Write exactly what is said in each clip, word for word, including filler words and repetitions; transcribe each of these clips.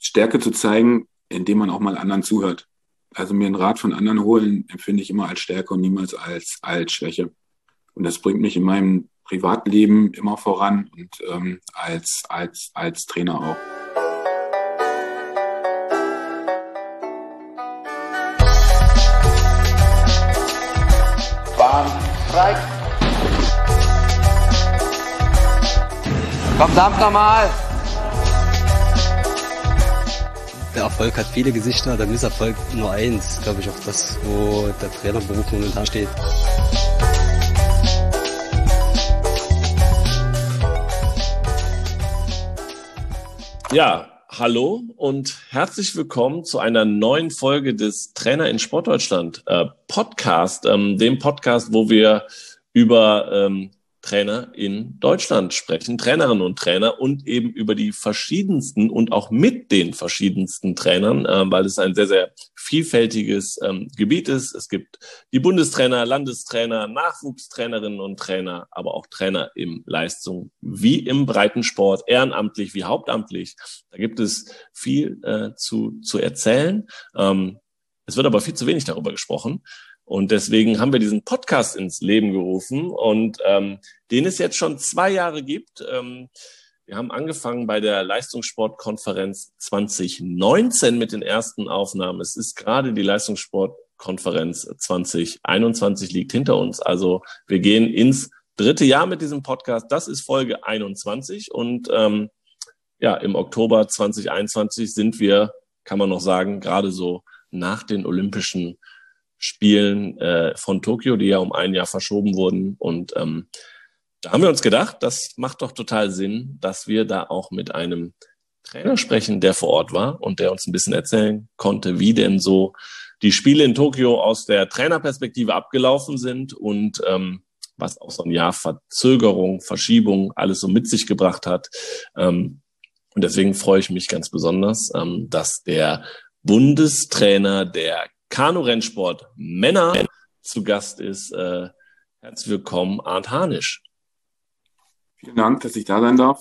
Stärke zu zeigen, indem man auch mal anderen zuhört. Also mir einen Rat von anderen holen, empfinde ich immer als Stärke und niemals als, als Schwäche. Und das bringt mich in meinem Privatleben immer voran und ähm, als, als, als Trainer auch. Bahn frei. Komm, Dampf nochmal. Der Erfolg hat viele Gesichter, der Misserfolg nur eins. Glaube ich auch das, wo der Trainerberuf momentan steht. Ja, hallo und herzlich willkommen zu einer neuen Folge des Trainer in Sportdeutschland äh, Podcast, ähm, dem Podcast, wo wir über ähm, Trainer in Deutschland sprechen, Trainerinnen und Trainer und eben über die verschiedensten und auch mit den verschiedensten Trainern, äh, weil es ein sehr, sehr vielfältiges ähm, Gebiet ist. Es gibt die Bundestrainer, Landestrainer, Nachwuchstrainerinnen und Trainer, aber auch Trainer im Leistung wie im Breitensport, ehrenamtlich wie hauptamtlich. Da gibt es viel äh, zu, zu erzählen. Ähm, es wird aber viel zu wenig darüber gesprochen. Und deswegen haben wir diesen Podcast ins Leben gerufen und ähm, den es jetzt schon zwei Jahre gibt. Ähm, wir haben angefangen bei der Leistungssportkonferenz zwanzig neunzehn mit den ersten Aufnahmen. Es ist gerade die Leistungssportkonferenz zwanzig einundzwanzig liegt hinter uns. Also wir gehen ins dritte Jahr mit diesem Podcast. Das ist Folge einundzwanzig und ähm, ja, im Oktober zwanzig einundzwanzig sind wir, kann man noch sagen, gerade so nach den Olympischen Spielen äh, von Tokio, die ja um ein Jahr verschoben wurden. Und ähm, da haben wir uns gedacht, das macht doch total Sinn, dass wir da auch mit einem Trainer sprechen, der vor Ort war und der uns ein bisschen erzählen konnte, wie denn so die Spiele in Tokio aus der Trainerperspektive abgelaufen sind und ähm, was auch so ein Jahr Verzögerung, Verschiebung alles so mit sich gebracht hat. Ähm, und deswegen freue ich mich ganz besonders, ähm, dass der Bundestrainer der Kanu-Rennsport Männer zu Gast ist. Äh, herzlich willkommen, Arndt Harnisch. Vielen Dank, dass ich da sein darf.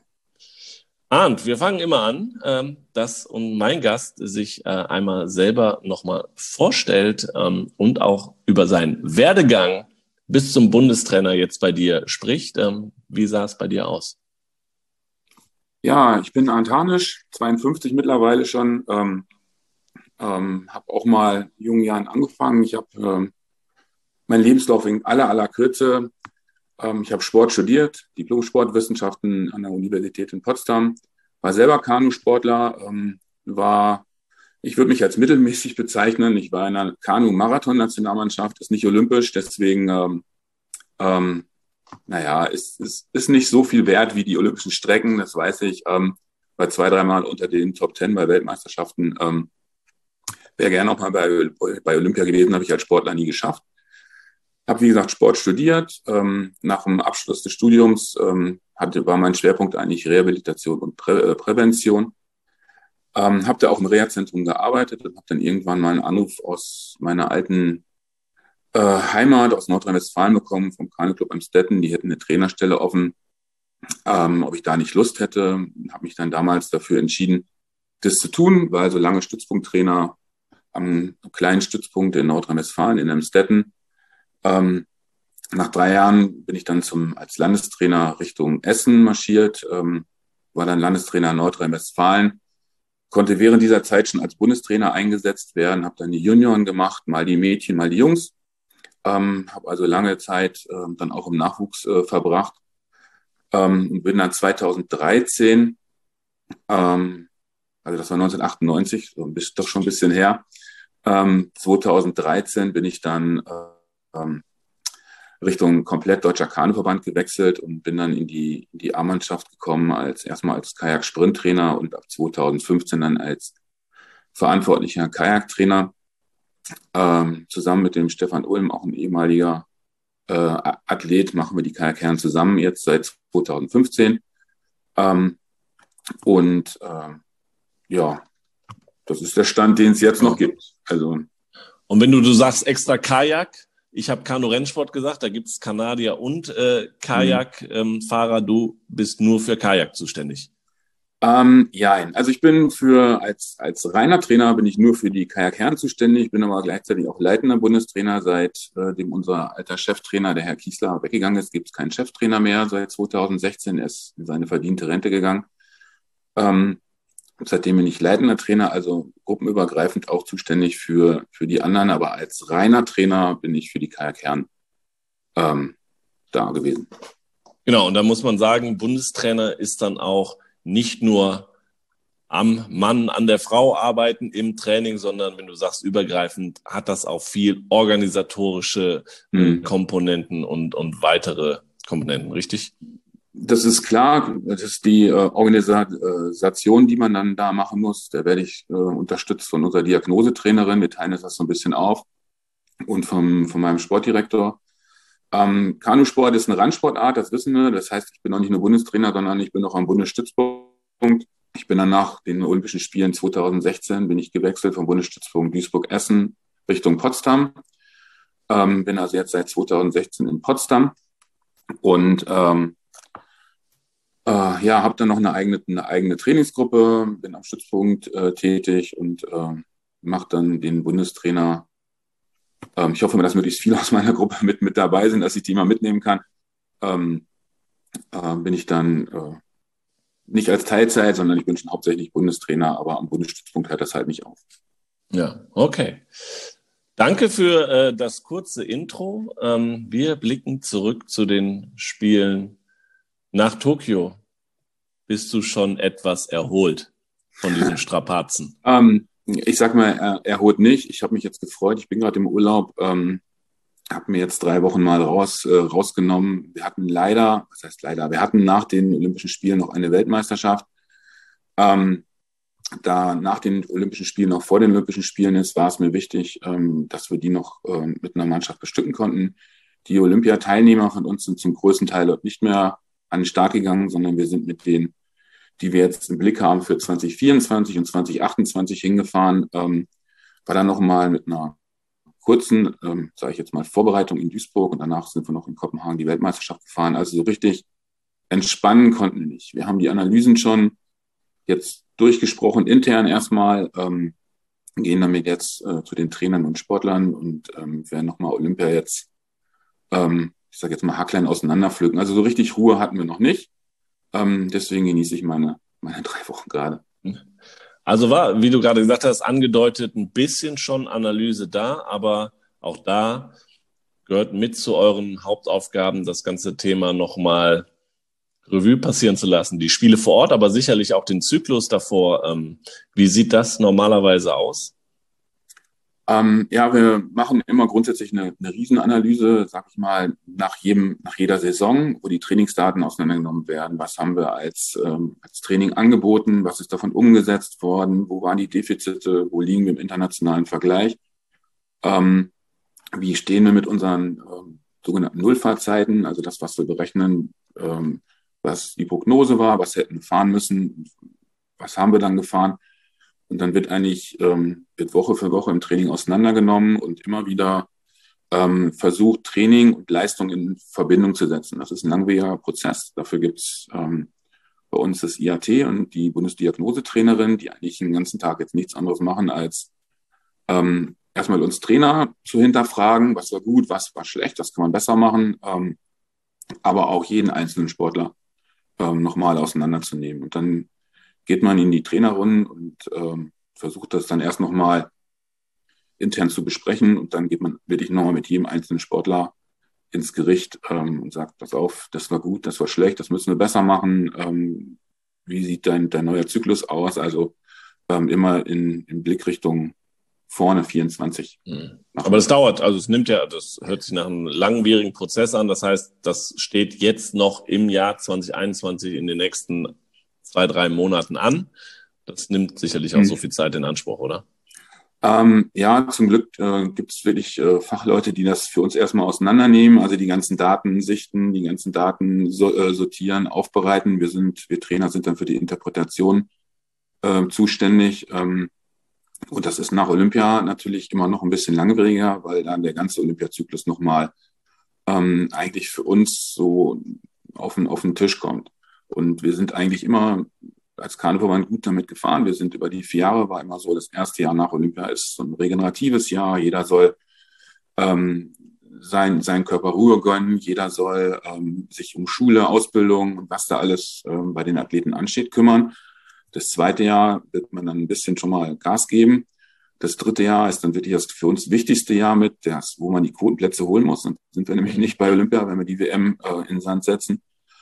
Arndt, wir fangen immer an, ähm, dass und mein Gast sich äh, einmal selber nochmal vorstellt ähm, und auch über seinen Werdegang bis zum Bundestrainer jetzt bei dir spricht. Ähm, wie sah es bei dir aus? Ja, ich bin Arndt Harnisch, zweiundfünfzig mittlerweile schon. Ähm, Ähm, habe auch mal in jungen Jahren angefangen. Ich habe ähm, meinen Lebenslauf in aller, aller Kürze. Ähm, ich habe Sport studiert, Diplom-Sportwissenschaften an der Universität in Potsdam, war selber Kanusportler, ähm, war, ich würde mich als mittelmäßig bezeichnen. Ich war in einer Kanu-Marathon-Nationalmannschaft, ist nicht olympisch, deswegen, ähm, ähm, naja, ist, ist, ist nicht so viel wert wie die olympischen Strecken, das weiß ich. Ähm, war zwei, dreimal unter den Top Ten bei Weltmeisterschaften. Ähm, Wäre gerne auch mal bei, bei Olympia gewesen, habe ich als Sportler nie geschafft. Habe, wie gesagt, Sport studiert. Ähm, nach dem Abschluss des Studiums ähm, hatte, war mein Schwerpunkt eigentlich Rehabilitation und Prä, äh, Prävention. Ähm, habe da auch im Reha-Zentrum gearbeitet und habe dann irgendwann mal einen Anruf aus meiner alten äh, Heimat, aus Nordrhein-Westfalen bekommen, vom Kanu-Club Amstetten. Die hätten eine Trainerstelle offen, ähm, ob ich da nicht Lust hätte. Habe mich dann damals dafür entschieden, das zu tun, war also lange Stützpunkttrainer am kleinen Stützpunkt in Nordrhein-Westfalen, in Amstetten. Ähm, nach drei Jahren bin ich dann zum, als Landestrainer Richtung Essen marschiert, ähm, war dann Landestrainer Nordrhein-Westfalen, konnte während dieser Zeit schon als Bundestrainer eingesetzt werden, habe dann die Junioren gemacht, mal die Mädchen, mal die Jungs, ähm, habe also lange Zeit ähm, dann auch im Nachwuchs äh, verbracht ähm, und bin dann zweitausenddreizehn, ähm, also das war neunzehnhundertachtundneunzig, so ein bisschen, doch schon ein bisschen her. Ähm, zweitausenddreizehn bin ich dann äh, ähm, Richtung komplett Deutscher Kanuverband gewechselt und bin dann in die, in die A-Mannschaft gekommen, als erstmal als Kajak-Sprinttrainer und ab zweitausendfünfzehn dann als verantwortlicher Kajaktrainer. Ähm, zusammen mit dem Stefan Ulm, auch ein ehemaliger äh, Athlet, machen wir die Kajakherren zusammen jetzt seit zweitausendfünfzehn. Ähm, und äh, ja, das ist der Stand, den es jetzt noch gibt. Also. Und wenn du, du sagst extra Kajak, ich habe Kanu-Rennsport gesagt, da gibt es Kanadier und äh, Kajakfahrer, ähm, du bist nur für Kajak zuständig. Ähm, ja, also ich bin für, als, als reiner Trainer bin ich nur für die Kajak Herren zuständig, bin aber gleichzeitig auch leitender Bundestrainer, seit äh, dem unser alter Cheftrainer, der Herr Kiesler, weggegangen ist, gibt es keinen Cheftrainer mehr seit zweitausendsechzehn, er ist in seine verdiente Rente gegangen. Ähm, seitdem bin ich leitender Trainer, also gruppenübergreifend auch zuständig für, für die anderen, aber als reiner Trainer bin ich für die Kajak Herren ähm, da gewesen. Genau, und da muss man sagen, Bundestrainer ist dann auch nicht nur am Mann, an der Frau arbeiten im Training, sondern wenn du sagst übergreifend, hat das auch viel organisatorische hm. Komponenten und, und weitere Komponenten, richtig? Das ist klar, das ist die äh, Organisation, die man dann da machen muss. Da werde ich äh, unterstützt von unserer Diagnosetrainerin, wir teilen das so ein bisschen auf, und vom, von meinem Sportdirektor. Ähm, Kanusport ist eine Randsportart, das wissen wir. Das heißt, ich bin auch nicht nur Bundestrainer, sondern ich bin auch am Bundesstützpunkt. Ich bin dann nach den Olympischen Spielen zweitausendsechzehn bin ich gewechselt vom Bundesstützpunkt Duisburg-Essen Richtung Potsdam. Ähm, bin also jetzt seit zweitausendsechzehn in Potsdam und ähm, äh, ja, habe dann noch eine eigene, eine eigene Trainingsgruppe, bin am Stützpunkt äh, tätig und äh, mache dann den Bundestrainer. Ähm, ich hoffe, dass möglichst viele aus meiner Gruppe mit, mit dabei sind, dass ich die mal mitnehmen kann. Ähm, äh, bin ich dann äh, nicht als Teilzeit, sondern ich bin schon hauptsächlich Bundestrainer, aber am Bundesstützpunkt hört das halt nicht auf. Ja, okay. Danke für äh, das kurze Intro. Ähm, wir blicken zurück zu den Spielen nach Tokio. Bist du schon etwas erholt von diesen Strapazen? ähm, ich sag mal, er, erholt nicht. Ich habe mich jetzt gefreut. Ich bin gerade im Urlaub. Ähm, habe mir jetzt drei Wochen mal raus, äh, rausgenommen. Wir hatten leider, was heißt leider, wir hatten nach den Olympischen Spielen noch eine Weltmeisterschaft. Ähm, da nach den Olympischen Spielen, noch vor den Olympischen Spielen ist, war es mir wichtig, ähm, dass wir die noch äh, mit einer Mannschaft bestücken konnten. Die Olympiateilnehmer von uns sind zum größten Teil dort nicht mehr an den Start gegangen, sondern wir sind mit denen, die wir jetzt im Blick haben für zwanzig vierundzwanzig und zwanzig achtundzwanzig hingefahren. Ähm, war dann nochmal mit einer kurzen, ähm, sage ich jetzt mal, Vorbereitung in Duisburg und danach sind wir noch in Kopenhagen die Weltmeisterschaft gefahren. Also so richtig entspannen konnten wir nicht. Wir haben die Analysen schon jetzt durchgesprochen, intern erstmal, ähm, gehen damit jetzt äh, zu den Trainern und Sportlern und ähm, werden nochmal Olympia jetzt, ähm, ich sage jetzt mal, haarklein auseinanderpflücken. Also so richtig Ruhe hatten wir noch nicht. Ähm, deswegen genieße ich meine, meine drei Wochen gerade. Also war, wie du gerade gesagt hast, angedeutet, ein bisschen schon Analyse da, aber auch da gehört mit zu euren Hauptaufgaben, das ganze Thema nochmal Revue passieren zu lassen. Die Spiele vor Ort, aber sicherlich auch den Zyklus davor. Ähm, wie sieht das normalerweise aus? Ähm, ja, wir machen immer grundsätzlich eine, eine Riesenanalyse, sag ich mal, nach jedem, nach jeder Saison, wo die Trainingsdaten auseinandergenommen werden. Was haben wir als, ähm, als Training angeboten? Was ist davon umgesetzt worden? Wo waren die Defizite? Wo liegen wir im internationalen Vergleich? Ähm, wie stehen wir mit unseren ähm, sogenannten Nullfahrtzeiten? Also das, was wir berechnen, ähm, was die Prognose war, was hätten wir fahren müssen, was haben wir dann gefahren? Und dann wird eigentlich ähm, wird Woche für Woche im Training auseinandergenommen und immer wieder ähm, versucht, Training und Leistung in Verbindung zu setzen. Das ist ein langwieriger Prozess. Dafür gibt's ähm, bei uns das I A T und die Bundesdiagnosetrainerin, die eigentlich den ganzen Tag jetzt nichts anderes machen, als ähm, erstmal uns Trainer zu hinterfragen, was war gut, was war schlecht, was kann man besser machen, ähm, aber auch jeden einzelnen Sportler ähm, nochmal auseinanderzunehmen. Und dann geht man in die Trainerrunden und ähm, versucht das dann erst nochmal intern zu besprechen und dann geht man wirklich nochmal mit jedem einzelnen Sportler ins Gericht ähm, und sagt, pass auf, das war gut, das war schlecht, das müssen wir besser machen. Ähm, wie sieht dein, dein neuer Zyklus aus? Also ähm, immer in, in Blickrichtung vorne vierundzwanzig. Mhm. Aber das dauert, also es nimmt ja, das hört sich nach einem langwierigen Prozess an. Das heißt, das steht jetzt noch im Jahr zwanzig einundzwanzig in den nächsten zwei, drei Monaten an. Das nimmt sicherlich auch hm. so viel Zeit in Anspruch, oder? Ähm, ja, zum Glück äh, gibt es wirklich äh, Fachleute, die das für uns erstmal auseinandernehmen, also die ganzen Daten sichten, die ganzen Daten so, äh, sortieren, aufbereiten. Wir sind, wir Trainer sind dann für die Interpretation äh, zuständig. Ähm, und das ist nach Olympia natürlich immer noch ein bisschen langwieriger, weil dann der ganze Olympiazyklus nochmal ähm, eigentlich für uns so auf den, auf den Tisch kommt. Und wir sind eigentlich immer als Kanuverband gut damit gefahren. Wir sind über die vier Jahre, war immer so, das erste Jahr nach Olympia ist so ein regeneratives Jahr. Jeder soll ähm, sein, seinen Körper Ruhe gönnen. Jeder soll ähm, sich um Schule, Ausbildung und was da alles ähm, bei den Athleten ansteht, kümmern. Das zweite Jahr wird man dann ein bisschen schon mal Gas geben. Das dritte Jahr ist dann wirklich das für uns wichtigste Jahr mit, das, wo man die Quotenplätze holen muss. Dann sind wir nämlich nicht bei Olympia, wenn wir die W M äh, in den Sand setzen.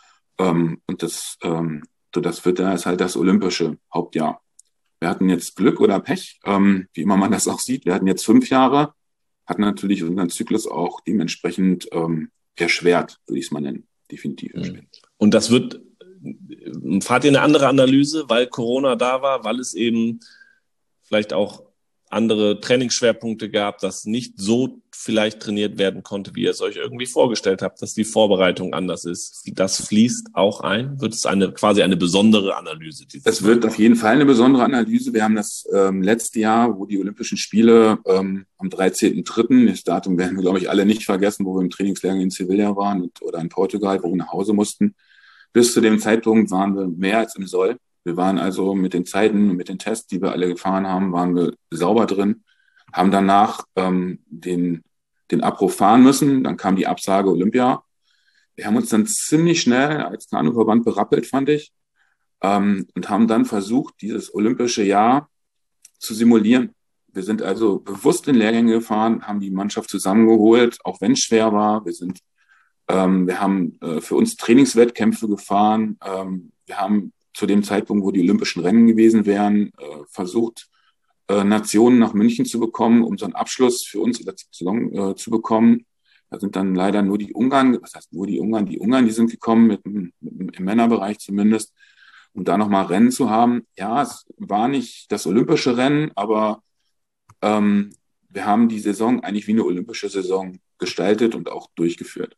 Ähm, und das, ähm, das vierte Jahr ist halt das olympische Hauptjahr. Wir hatten jetzt Glück oder Pech, ähm, wie immer man das auch sieht. Wir hatten jetzt fünf Jahre, hatten natürlich unseren Zyklus auch dementsprechend ähm, erschwert, würde ich es mal nennen. Definitiv erschwert. Und das wird, fahrt ihr eine andere Analyse, weil Corona da war, weil es eben vielleicht auch andere Trainingsschwerpunkte gab, dass nicht so vielleicht trainiert werden konnte, wie ihr es euch irgendwie vorgestellt habt, dass die Vorbereitung anders ist. Das fließt auch ein? Wird es eine quasi eine besondere Analyse? Es wird auf jeden Fall eine besondere Analyse. Wir haben das ähm, letzte Jahr, wo die Olympischen Spiele ähm, am dreizehnten dritten das Datum werden wir, glaube ich, alle nicht vergessen, wo wir im Trainingslager in Sevilla waren und, oder in Portugal, wo wir nach Hause mussten. Bis zu dem Zeitpunkt waren wir mehr als im Soll. Wir waren also mit den Zeiten und mit den Tests, die wir alle gefahren haben, waren wir sauber drin, haben danach ähm, den, den Abruf fahren müssen. Dann kam die Absage Olympia. Wir haben uns dann ziemlich schnell als Kanuverband berappelt, fand ich, ähm, und haben dann versucht, dieses olympische Jahr zu simulieren. Wir sind also bewusst in Lehrgänge gefahren, haben die Mannschaft zusammengeholt, auch wenn es schwer war. Wir sind, ähm, wir haben äh, für uns Trainingswettkämpfe gefahren. Ähm, wir haben zu dem Zeitpunkt, wo die Olympischen Rennen gewesen wären, äh, versucht, äh, Nationen nach München zu bekommen, um so einen Abschluss für uns äh, zu bekommen. Da sind dann leider nur die Ungarn, was heißt nur die Ungarn, die Ungarn, die sind gekommen, mit, mit, im Männerbereich zumindest, um da nochmal Rennen zu haben. Ja, es war nicht das olympische Rennen, aber ähm, wir haben die Saison eigentlich wie eine olympische Saison gestaltet und auch durchgeführt.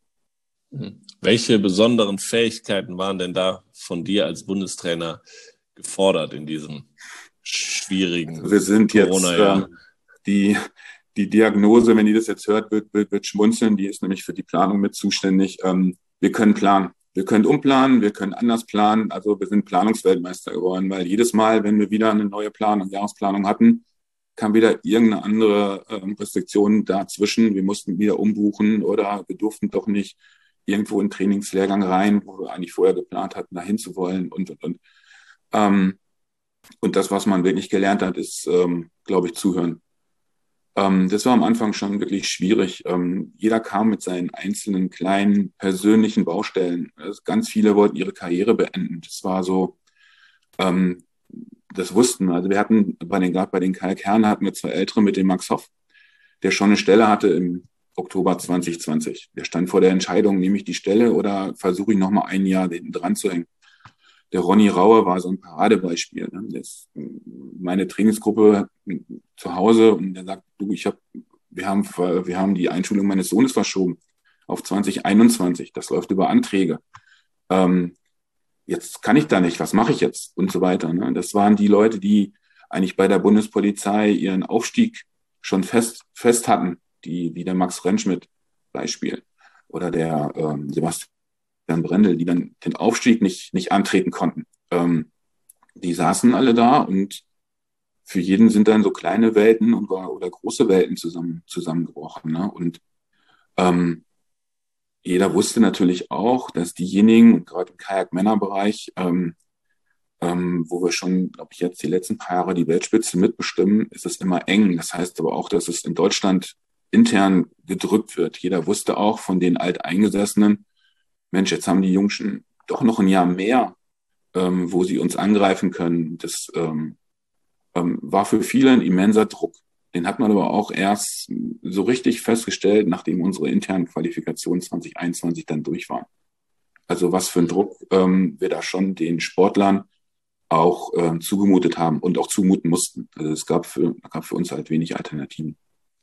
Welche besonderen Fähigkeiten waren denn da von dir als Bundestrainer gefordert in diesem schwierigen Wir sind Corona-Jahr? jetzt ähm, die, die Diagnose, wenn die das jetzt hört, wird, wird, wird schmunzeln. Die ist nämlich für die Planung mit zuständig. Ähm, wir können planen. Wir können umplanen, wir können anders planen. Also wir sind Planungsweltmeister geworden, weil jedes Mal, wenn wir wieder eine neue Planung, Jahresplanung hatten, kam wieder irgendeine andere ähm, Restriktion dazwischen. Wir mussten wieder umbuchen oder wir durften doch nicht irgendwo in den Trainingslehrgang rein, wo wir eigentlich vorher geplant hatten, dahin zu wollen und, und, und. Ähm, und das, was man wirklich gelernt hat, ist, ähm, glaube ich, zuhören. Ähm, das war am Anfang schon wirklich schwierig. Ähm, jeder kam mit seinen einzelnen kleinen persönlichen Baustellen. Also ganz viele wollten ihre Karriere beenden. Das war so, ähm, das wussten wir. Also wir hatten bei den, gerade bei den Kalkherren hatten wir zwei Ältere mit dem Max Hoff, der schon eine Stelle hatte im Oktober zwanzig zwanzig. Der stand vor der Entscheidung, nehme ich die Stelle oder versuche ich nochmal ein Jahr hinten dran zu hängen. Der Ronny Raue war so ein Paradebeispiel. Ne? Der ist meine Trainingsgruppe zu Hause und der sagt, du, ich habe, wir haben, wir haben die Einschulung meines Sohnes verschoben auf zwanzig einundzwanzig. Das läuft über Anträge. Ähm, jetzt kann ich da nicht. Was mache ich jetzt? Und so weiter. Ne? Das waren die Leute, die eigentlich bei der Bundespolizei ihren Aufstieg schon fest, fest hatten. Die, wie der Max Rentschmidt Beispiel oder der ähm, Sebastian Brendel, die dann den Aufstieg nicht, nicht antreten konnten. Ähm, die saßen alle da und für jeden sind dann so kleine Welten und, oder große Welten zusammen, zusammengebrochen. Ne? Und ähm, jeder wusste natürlich auch, dass diejenigen, gerade im Kajak-Männerbereich, ähm, ähm, wo wir schon, glaube ich, jetzt die letzten paar Jahre die Weltspitze mitbestimmen, ist es immer eng. Das heißt aber auch, dass es in Deutschland intern gedrückt wird. Jeder wusste auch von den Alteingesessenen, Mensch, jetzt haben die Jungschen doch noch ein Jahr mehr, ähm, wo sie uns angreifen können. Das ähm, ähm, war für viele ein immenser Druck. Den hat man aber auch erst so richtig festgestellt, nachdem unsere internen Qualifikationen zwanzig einundzwanzig dann durch waren. Also was für ein Druck ähm, wir da schon den Sportlern auch äh, zugemutet haben und auch zumuten mussten. Also es gab für, gab für uns halt wenig Alternativen.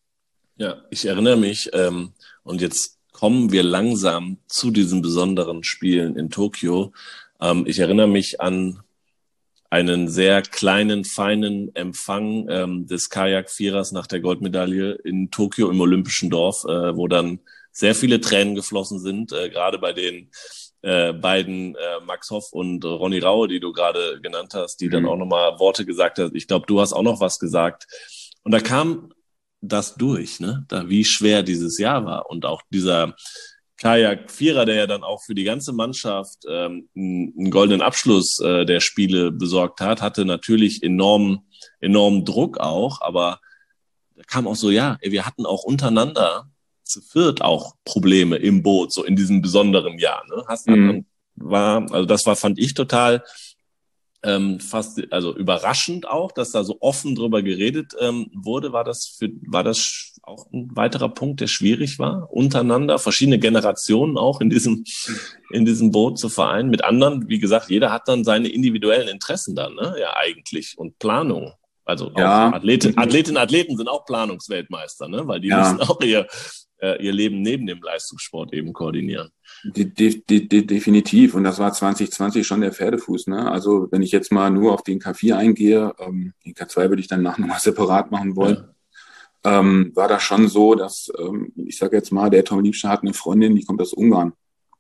Ja, ich erinnere mich, ähm, und jetzt kommen wir langsam zu diesen besonderen Spielen in Tokio. Ähm, ich erinnere mich an einen sehr kleinen, feinen Empfang ähm, des Kajak-Vierers nach der Goldmedaille in Tokio im Olympischen Dorf, äh, wo dann sehr viele Tränen geflossen sind, äh, gerade bei den äh, beiden, äh, Max Hoff und Ronny Raue, die du gerade genannt hast, die mhm. dann auch nochmal Worte gesagt hast. Ich glaube, du hast auch noch was gesagt. Und da kam das durch, ne? Da, wie schwer dieses Jahr war. Und auch dieser Kajak-Vierer, der ja dann auch für die ganze Mannschaft ähm, einen goldenen Abschluss äh, der Spiele besorgt hat, hatte natürlich enormen, enormen Druck auch, aber da kam auch so, ja, wir hatten auch untereinander zu viert auch Probleme im Boot, so in diesem besonderen Jahr. Ne? Hast, mhm. war, also das war, fand ich total ähm, fast, also überraschend auch, dass da so offen drüber geredet ähm, wurde. War das für, war das auch ein weiterer Punkt, der schwierig war, untereinander, verschiedene Generationen auch in diesem, in diesem Boot zu vereinen mit anderen? Wie gesagt, jeder hat dann seine individuellen Interessen dann, ne? Ja, eigentlich, und Planung. Also ja. auch Athleten, Athletinnen und Athleten sind auch Planungsweltmeister, ne? Weil die ja. müssen auch ihr, äh, ihr Leben neben dem Leistungssport eben koordinieren. De, de, de, definitiv. Und das war zwanzig zwanzig schon der Pferdefuß. Ne? Also wenn ich jetzt mal nur auf den K vier eingehe, ähm, den K zwei würde ich dann nachher nochmal separat machen wollen, ja. ähm, war das schon so, dass, ähm, ich sage jetzt mal, der Tom Liebscher hat eine Freundin, die kommt aus Ungarn.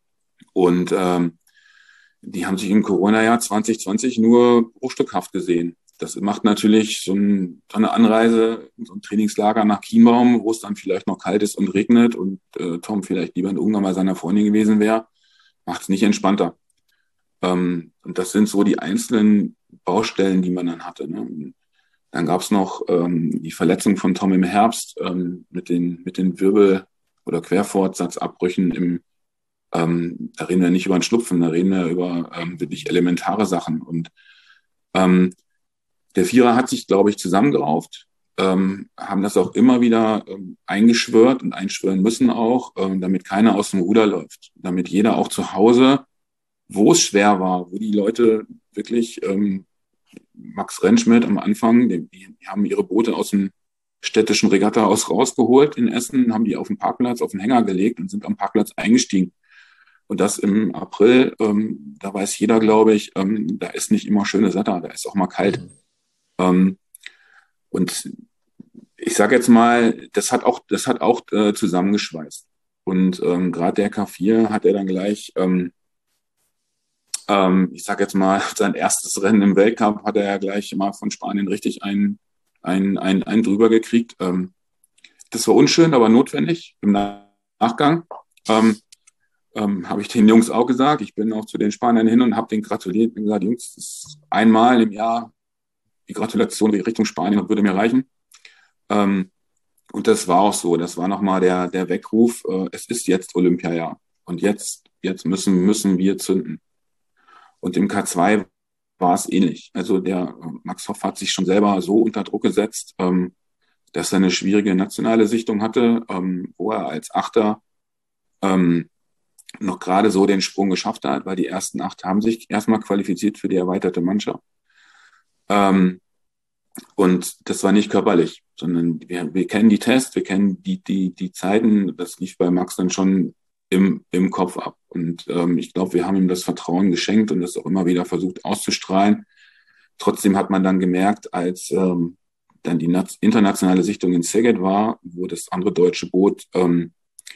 Und ähm, die haben sich im Corona-Jahr zwanzig zwanzig nur bruchstückhaft gesehen. Das macht natürlich so, ein, so eine Anreise, so ein Trainingslager nach Chiembaum, wo es dann vielleicht noch kalt ist und regnet und äh, Tom vielleicht lieber in Ungarn bei seiner Freundin gewesen wäre, macht es nicht entspannter. Ähm, und das sind so die einzelnen Baustellen, die man dann hatte. Ne? Dann gab es noch ähm, die Verletzung von Tom im Herbst ähm, mit den, mit den Wirbel- oder Querfortsatzabbrüchen. Im, ähm, da reden wir nicht über ein Schlupfen, da reden wir über ähm, wirklich elementare Sachen. Und ähm, der Vierer hat sich, glaube ich, zusammengerauft, ähm, haben das auch immer wieder ähm, eingeschwört und einschwören müssen auch, ähm, damit keiner aus dem Ruder läuft. Damit jeder auch zu Hause, wo es schwer war, wo die Leute wirklich, ähm, Max Rentschmidt am Anfang, die, die haben ihre Boote aus dem städtischen Regattahaus rausgeholt in Essen, haben die auf den Parkplatz, auf den Hänger gelegt und sind am Parkplatz eingestiegen. Und das im April, ähm, da weiß jeder, glaube ich, ähm, da ist nicht immer schönes Wetter, da ist auch mal kalt. Mhm. Ähm, und ich sage jetzt mal, das hat auch, das hat auch äh, zusammengeschweißt. Und ähm, gerade der K vier hat er dann gleich, ähm, ähm, ich sage jetzt mal, sein erstes Rennen im Weltcup hat er ja gleich mal von Spanien richtig einen, einen, einen, einen drüber gekriegt. Ähm, das war unschön, aber notwendig im Nachgang. Ähm, ähm, habe ich den Jungs auch gesagt. Ich bin auch zu den Spaniern hin und habe denen gratuliert und gesagt, Jungs, das ist einmal im Jahr die Gratulation Richtung Spanien würde mir reichen. Ähm, und das war auch so. Das war nochmal der, der Weckruf. Äh, es ist jetzt Olympiajahr. Und jetzt, jetzt müssen, müssen wir zünden. Und im K zwei war es ähnlich. Also der äh, Max Hoff hat sich schon selber so unter Druck gesetzt, ähm, dass er eine schwierige nationale Sichtung hatte, ähm, wo er als Achter ähm, noch gerade so den Sprung geschafft hat, weil die ersten acht haben sich erstmal qualifiziert für die erweiterte Mannschaft. Ähm, und das war nicht körperlich, sondern wir, wir kennen die Tests, wir kennen die, die, die Zeiten, das lief bei Max dann schon im, im Kopf ab. Und ähm, ich glaube, wir haben ihm das Vertrauen geschenkt und das auch immer wieder versucht auszustrahlen. Trotzdem hat man dann gemerkt, als ähm, dann die internationale Sichtung in Szeged war, wo das andere deutsche Boot ähm,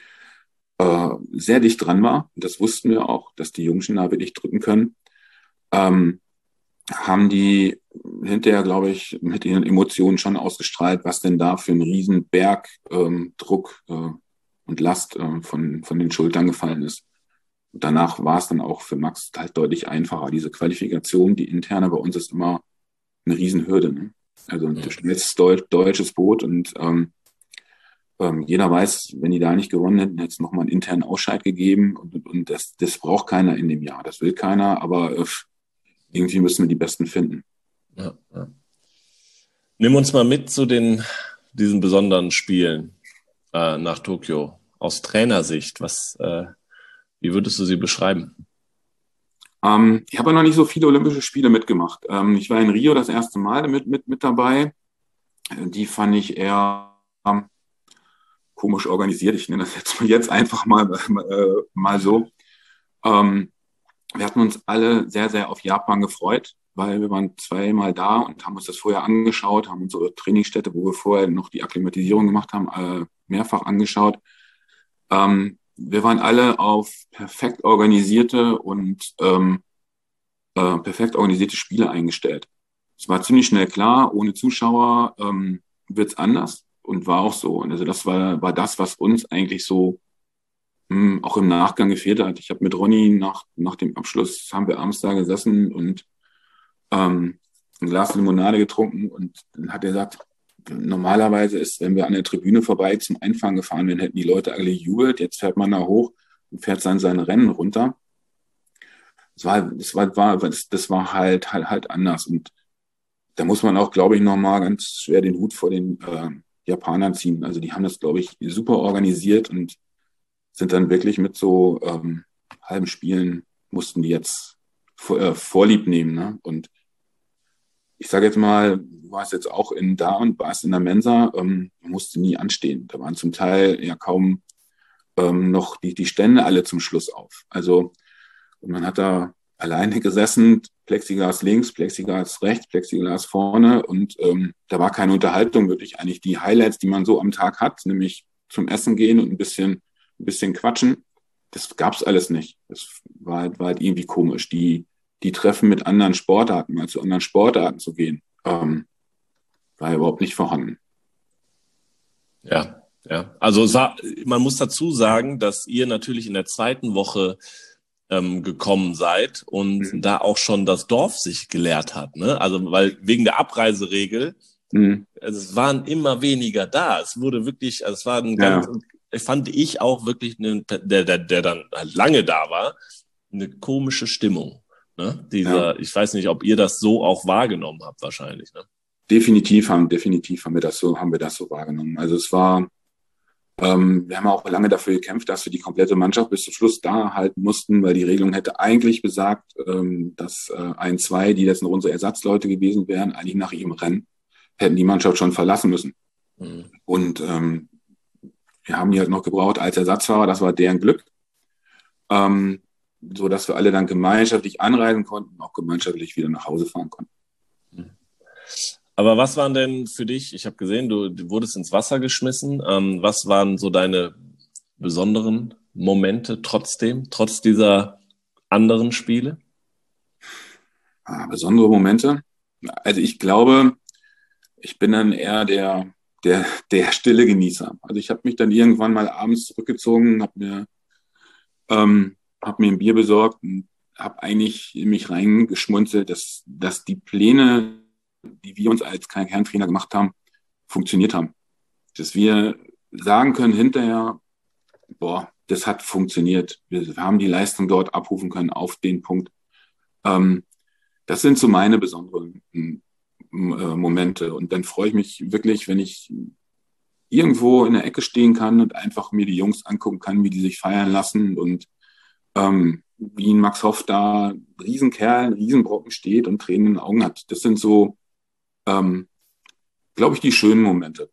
äh, sehr dicht dran war, und das wussten wir auch, dass die Jungs da wirklich drücken können, ähm, haben die hinterher, glaube ich, mit ihren Emotionen schon ausgestrahlt, was denn da für ein riesen Berg ähm, Druck äh, und Last äh, von, von den Schultern gefallen ist. Und danach war es dann auch für Max halt deutlich einfacher. Diese Qualifikation, die interne bei uns ist immer eine Riesenhürde. Ne? Also ein schnellstes Deu- deutsches Boot und ähm, ähm, jeder weiß, wenn die da nicht gewonnen hätten, hätte es nochmal einen internen Ausscheid gegeben und, und, und das, das braucht keiner in dem Jahr. Das will keiner, aber äh, irgendwie müssen wir die Besten finden. Ja, ja. Nimm uns mal mit zu den, diesen besonderen Spielen äh, nach Tokio. Aus Trainersicht, was, äh, wie würdest du sie beschreiben? Ähm, ich habe ja noch nicht so viele Olympische Spiele mitgemacht. Ähm, ich war in Rio das erste Mal mit, mit, mit dabei. Die fand ich eher ähm, komisch organisiert. Ich nenne das jetzt, jetzt einfach mal, äh, mal so. Ähm, wir hatten uns alle sehr, sehr auf Japan gefreut, weil wir waren zweimal da und haben uns das vorher angeschaut, haben unsere Trainingsstätte, wo wir vorher noch die Akklimatisierung gemacht haben, äh, mehrfach angeschaut. Ähm, wir waren alle auf perfekt organisierte und ähm, äh, perfekt organisierte Spiele eingestellt. Es war ziemlich schnell klar, ohne Zuschauer ähm, wird's anders und war auch so. Und also das war, war das, was uns eigentlich so mh, auch im Nachgang gefehlt hat. Ich habe mit Ronny nach, nach dem Abschluss, haben wir abends da gesessen und ähm, ein Glas Limonade getrunken und dann hat er gesagt, normalerweise ist, wenn wir an der Tribüne vorbei zum Einfahren gefahren wären, hätten die Leute alle gejubelt. Jetzt fährt man da hoch und fährt dann seine Rennen runter. Das war, das war, war das, das war halt, halt, halt anders. Und da muss man auch, glaube ich, nochmal ganz schwer den Hut vor den äh, Japanern ziehen. Also die haben das, glaube ich, super organisiert und sind dann wirklich mit so ähm, halben Spielen, mussten die jetzt vor, äh, Vorlieb nehmen. Ne? Und ich sage jetzt mal, du warst jetzt auch in da und warst in der Mensa, ähm, musste nie anstehen. Da waren zum Teil ja kaum ähm, noch die, die Stände alle zum Schluss auf. Also und man hat da alleine gesessen, Plexiglas links, Plexiglas rechts, Plexiglas vorne und ähm, da war keine Unterhaltung, wirklich eigentlich die Highlights, die man so am Tag hat, nämlich zum Essen gehen und ein bisschen, ein bisschen quatschen. Das gab's alles nicht. Das war halt, war halt irgendwie komisch. Die die Treffen mit anderen Sportarten, mal zu anderen Sportarten zu gehen, ähm, war überhaupt nicht vorhanden. Ja, ja. Also man muss dazu sagen, dass ihr natürlich in der zweiten Woche ähm, gekommen seid und mhm. da auch schon das Dorf sich geleert hat, ne? Also weil wegen der Abreiseregel, mhm. also es waren immer weniger da. Es wurde wirklich, also es war ein ganz, ja. fand ich auch wirklich, eine, der, der, der dann halt lange da war, eine komische Stimmung. Ne? Dieser, ja. Ich weiß nicht, ob ihr das so auch wahrgenommen habt, wahrscheinlich. Ne? Definitiv haben, definitiv haben wir das so, haben wir das so wahrgenommen. Also es war, ähm, wir haben auch lange dafür gekämpft, dass wir die komplette Mannschaft bis zum Schluss da halten mussten, weil die Regelung hätte eigentlich besagt, ähm, dass äh, ein, zwei, die jetzt noch unsere Ersatzleute gewesen wären, eigentlich nach ihrem Rennen hätten die Mannschaft schon verlassen müssen. Mhm. Und ähm, wir haben die halt noch gebraucht als Ersatzfahrer, das war deren Glück. Ähm, so dass wir alle dann gemeinschaftlich anreisen konnten und auch gemeinschaftlich wieder nach Hause fahren konnten. Aber was waren denn für dich, ich habe gesehen, du, du wurdest ins Wasser geschmissen, ähm, was waren so deine besonderen Momente trotzdem, trotz dieser anderen Spiele? Ah, besondere Momente? Also ich glaube, ich bin dann eher der, der, der stille Genießer. Also ich habe mich dann irgendwann mal abends zurückgezogen, habe mir ähm, habe mir ein Bier besorgt und habe eigentlich in mich reingeschmunzelt, dass, dass die Pläne, die wir uns als Kerntrainer gemacht haben, funktioniert haben. Dass wir sagen können hinterher, boah, das hat funktioniert. Wir haben die Leistung dort abrufen können auf den Punkt. Ähm, das sind so meine besonderen äh, Momente. Und dann freue ich mich wirklich, wenn ich irgendwo in der Ecke stehen kann und einfach mir die Jungs angucken kann, wie die sich feiern lassen und Ähm, wie ein Max Hoff da, ein Riesenkerl, ein Riesenbrocken steht und Tränen in den Augen hat. Das sind so, ähm, glaube ich, die schönen Momente.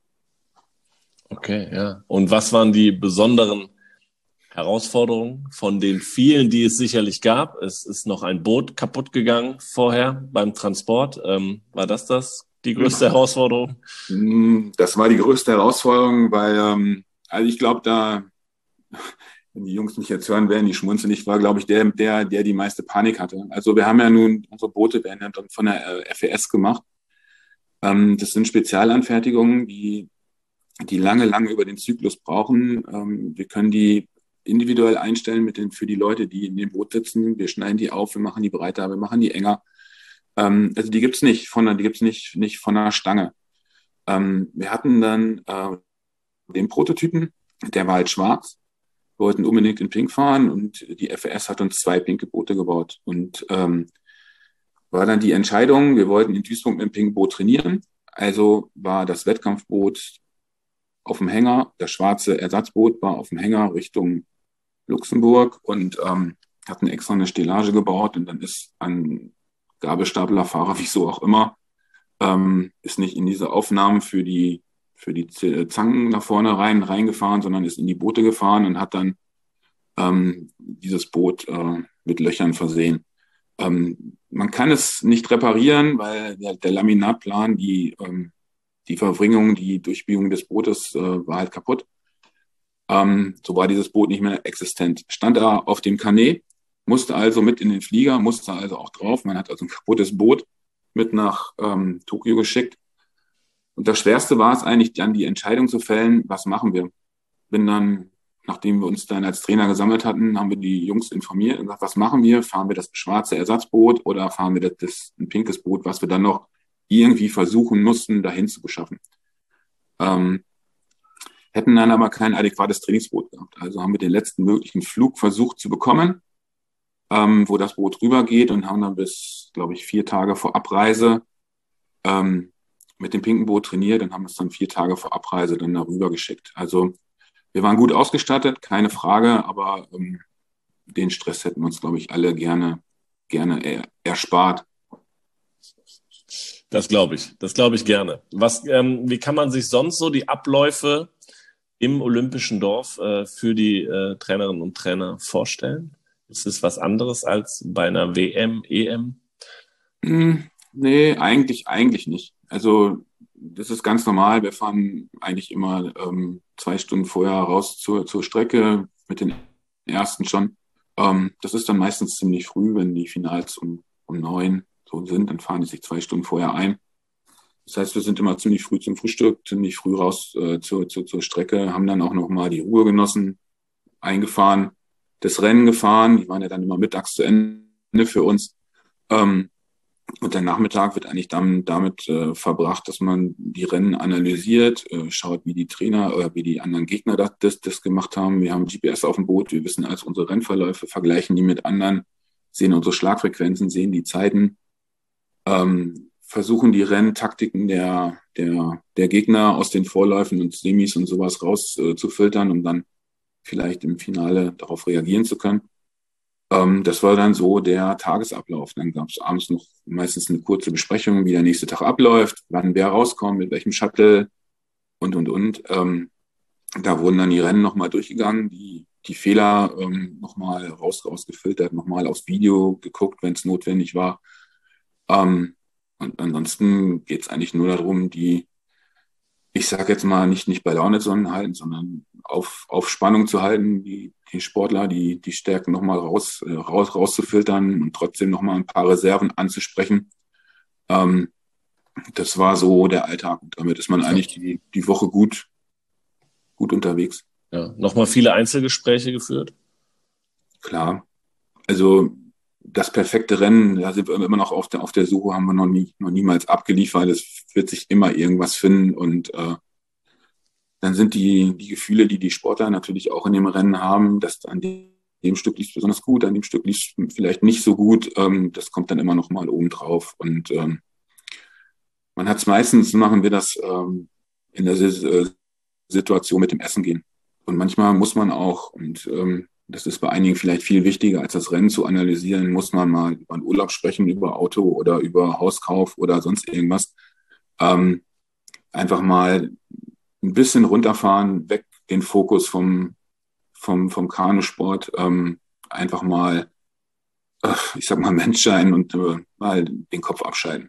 Okay, ja. Und was waren die besonderen Herausforderungen von den vielen, die es sicherlich gab? Es ist noch ein Boot kaputt gegangen vorher beim Transport. Ähm, war das das die größte Herausforderung? Das war die größte Herausforderung, weil, ähm, also ich glaube, da wenn die Jungs mich jetzt hören werden, die schmunzeln. Ich war, glaube ich, der, der, der die meiste Panik hatte. Also wir haben ja nun, unsere Boote werden ja dann von der äh, F E S gemacht. Ähm, das sind Spezialanfertigungen, die, die lange, lange über den Zyklus brauchen. Ähm, wir können die individuell einstellen mit den, für die Leute, die in dem Boot sitzen. Wir schneiden die auf, wir machen die breiter, wir machen die enger. Ähm, also die gibt's nicht von der, die gibt's nicht, nicht von der Stange. Ähm, wir hatten dann äh, den Prototypen, der war halt schwarz. Wir wollten unbedingt in Pink fahren und die F E S hat uns zwei pinke Boote gebaut. Und ähm, war dann die Entscheidung, wir wollten in Duisburg mit dem pinken Boot trainieren. Also war das Wettkampfboot auf dem Hänger, das schwarze Ersatzboot war auf dem Hänger Richtung Luxemburg und ähm, hatten extra eine Stellage gebaut und dann ist ein Gabelstaplerfahrer, wieso auch immer, ähm, ist nicht in diese Aufnahmen für die für die Zangen nach vorne rein reingefahren, sondern ist in die Boote gefahren und hat dann ähm, dieses Boot äh, mit Löchern versehen. Ähm, man kann es nicht reparieren, weil der, der Laminatplan, die, ähm, die Verbringung, die Durchbiegung des Bootes äh, war halt kaputt. Ähm, so war dieses Boot nicht mehr existent. Stand da auf dem Kanä, musste also mit in den Flieger, musste also auch drauf. Man hat also ein kaputtes Boot mit nach ähm, Tokio geschickt. Und das Schwerste war es eigentlich, dann die Entscheidung zu fällen, was machen wir? Bin dann, nachdem wir uns dann als Trainer gesammelt hatten, haben wir die Jungs informiert und gesagt, was machen wir? Fahren wir das schwarze Ersatzboot oder fahren wir das, das ein pinkes Boot, was wir dann noch irgendwie versuchen mussten, dahin zu beschaffen? Ähm, hätten dann aber kein adäquates Trainingsboot gehabt. Also haben wir den letzten möglichen Flug versucht zu bekommen, ähm, wo das Boot rübergeht, und haben dann bis, glaube ich, vier Tage vor Abreise ähm, mit dem pinken Boot trainiert und haben es dann vier Tage vor Abreise dann darüber geschickt. Also wir waren gut ausgestattet, keine Frage, aber ähm, den Stress hätten wir uns, glaube ich, alle gerne, gerne er, erspart. Das glaube ich, das glaube ich gerne. Was, ähm, wie kann man sich sonst so die Abläufe im Olympischen Dorf äh, für die äh, Trainerinnen und Trainer vorstellen? Ist es was anderes als bei einer W M, E M? Hm, nee, eigentlich, eigentlich nicht. Also das ist ganz normal. Wir fahren eigentlich immer ähm, zwei Stunden vorher raus zur, zur Strecke mit den ersten schon. Ähm, das ist dann meistens ziemlich früh, wenn die Finals um, um neun so sind, dann fahren die sich zwei Stunden vorher ein. Das heißt, wir sind immer ziemlich früh zum Frühstück, ziemlich früh raus äh, zur, zur, zur Strecke, haben dann auch nochmal die Ruhe genossen, eingefahren, das Rennen gefahren. Die waren ja dann immer mittags zu Ende für uns. Ähm, und der Nachmittag wird eigentlich dann damit äh, verbracht, dass man die Rennen analysiert, äh, schaut, wie die Trainer oder wie die anderen Gegner das, das, das gemacht haben. Wir haben G P S auf dem Boot, wir wissen also unsere Rennverläufe, vergleichen die mit anderen, sehen unsere Schlagfrequenzen, sehen die Zeiten, ähm, versuchen die Renntaktiken der, der, der Gegner aus den Vorläufen und Semis und sowas raus äh, zu filtern, um dann vielleicht im Finale darauf reagieren zu können. Ähm, das war dann so der Tagesablauf. Dann gab es abends noch meistens eine kurze Besprechung, wie der nächste Tag abläuft, wann wer rauskommt, mit welchem Shuttle und, und, und. Ähm, da wurden dann die Rennen nochmal durchgegangen, die, die Fehler ähm, nochmal raus, rausgefiltert, nochmal aufs Video geguckt, wenn es notwendig war. Ähm, und ansonsten geht es eigentlich nur darum, die, ich sage jetzt mal, nicht, nicht bei Laune zu halten, sondern auf, auf Spannung zu halten, die, die Sportler, die, die Stärken nochmal raus, äh, raus, rauszufiltern und trotzdem nochmal ein paar Reserven anzusprechen. Ähm, das war so der Alltag. Und damit ist man eigentlich die, die Woche gut, gut unterwegs. Ja, nochmal viele Einzelgespräche geführt? Klar. Also das perfekte Rennen, da sind wir immer noch auf der, auf der Suche, haben wir noch nie, noch niemals abgeliefert. Es wird sich immer irgendwas finden, und äh, dann sind die, die Gefühle, die die Sportler natürlich auch in dem Rennen haben, dass an dem Stück lief es besonders gut, an dem Stück lief es vielleicht nicht so gut, ähm, das kommt dann immer noch mal oben drauf. Und ähm, man hat es meistens, machen wir das ähm, in der S- Situation mit dem Essen gehen. Und manchmal muss man auch, und ähm, das ist bei einigen vielleicht viel wichtiger, als das Rennen zu analysieren, muss man mal über einen Urlaub sprechen, über Auto oder über Hauskauf oder sonst irgendwas. Ähm, einfach mal ein bisschen runterfahren, weg den Fokus vom, vom, vom Kanusport, ähm, einfach mal, äh, ich sag mal, Mensch sein und äh, mal den Kopf abschalten.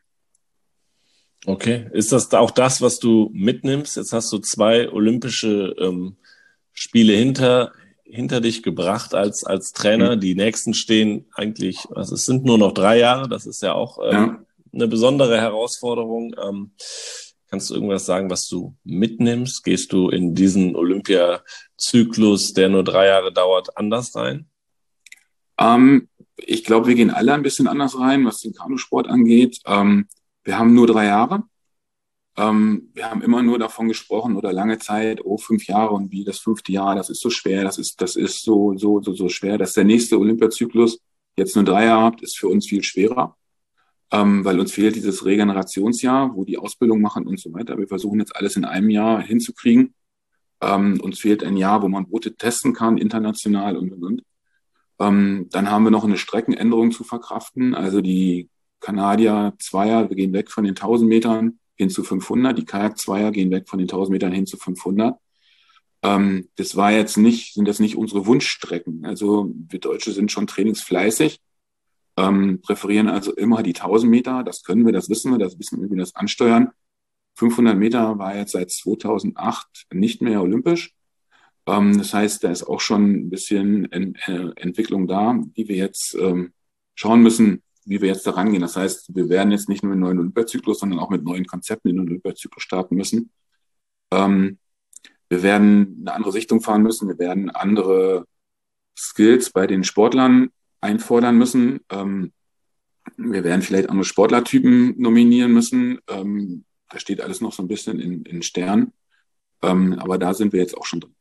Okay. Ist das auch das, was du mitnimmst? Jetzt hast du zwei olympische ähm, Spiele hinter, hinter dich gebracht als, als Trainer. Mhm. Die nächsten stehen eigentlich, also es sind nur noch drei Jahre. Das ist ja auch ähm, Ja. eine besondere Herausforderung. Ähm, kannst du irgendwas sagen, was du mitnimmst? Gehst du in diesen Olympiazyklus, der nur drei Jahre dauert, anders rein? Ähm, ich glaube, wir gehen alle ein bisschen anders rein, was den Kanusport angeht. Ähm, wir haben nur drei Jahre. Ähm, wir haben immer nur davon gesprochen oder lange Zeit, oh, fünf Jahre und wie das fünfte Jahr, das ist so schwer, das ist, das ist so, so, so, so schwer. Dass der nächste Olympiazyklus jetzt nur drei Jahre habt, ist für uns viel schwerer, ähm, weil uns fehlt dieses Regenerationsjahr, wo die Ausbildung machen und so weiter. Wir versuchen jetzt alles in einem Jahr hinzukriegen. Ähm, uns fehlt ein Jahr, wo man Boote testen kann, international und, und, und. Ähm, dann haben wir noch eine Streckenänderung zu verkraften. Also die Kanadier Zweier, wir gehen weg von den tausend Metern hin zu fünfhundert. Die Kajak-Zweier gehen weg von den tausend Metern hin zu fünfhundert. Ähm, das war jetzt nicht, sind das nicht unsere Wunschstrecken. Also wir Deutsche sind schon trainingsfleißig, ähm, präferieren also immer die tausend Meter. Das können wir, das wissen wir, das wissen wir, wie wir das ansteuern. fünfhundert Meter war jetzt seit zweitausendacht nicht mehr olympisch. Ähm, das heißt, da ist auch schon ein bisschen en, äh, Entwicklung da, die wir jetzt ähm, schauen müssen, wie wir jetzt da rangehen. Das heißt, wir werden jetzt nicht nur einen neuen Olympiazyklus, sondern auch mit neuen Konzepten in den Olympiazyklus starten müssen. Ähm, wir werden eine andere Richtung fahren müssen. Wir werden andere Skills bei den Sportlern einfordern müssen. Ähm, wir werden vielleicht andere Sportlertypen nominieren müssen. Ähm, da steht alles noch so ein bisschen in, in Sternen. Ähm, aber da sind wir jetzt auch schon drin.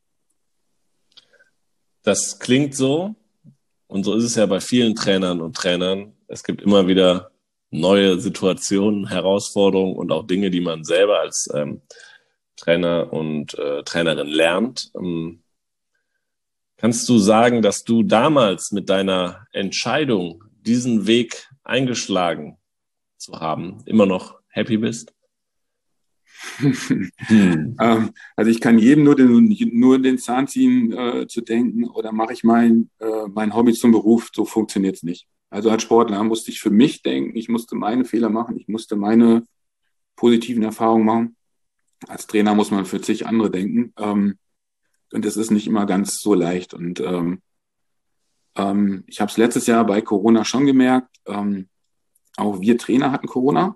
Das klingt so, und so ist es ja bei vielen Trainern und Trainern. Es gibt immer wieder neue Situationen, Herausforderungen und auch Dinge, die man selber als ähm, Trainer und äh, Trainerin lernt. Ähm, kannst du sagen, dass du damals mit deiner Entscheidung, diesen Weg eingeschlagen zu haben, immer noch happy bist? hm. ähm, also ich kann jedem nur den, nur den Zahn ziehen, äh, zu denken, oder mache ich mein, äh, mein Hobby zum Beruf. So funktioniert es nicht. Also als Sportler musste ich für mich denken, ich musste meine Fehler machen, ich musste meine positiven Erfahrungen machen. Als Trainer muss man für zig andere denken. Ähm, und das ist nicht immer ganz so leicht. Und ähm, ähm, ich habe es letztes Jahr bei Corona schon gemerkt. Ähm, auch wir Trainer hatten Corona.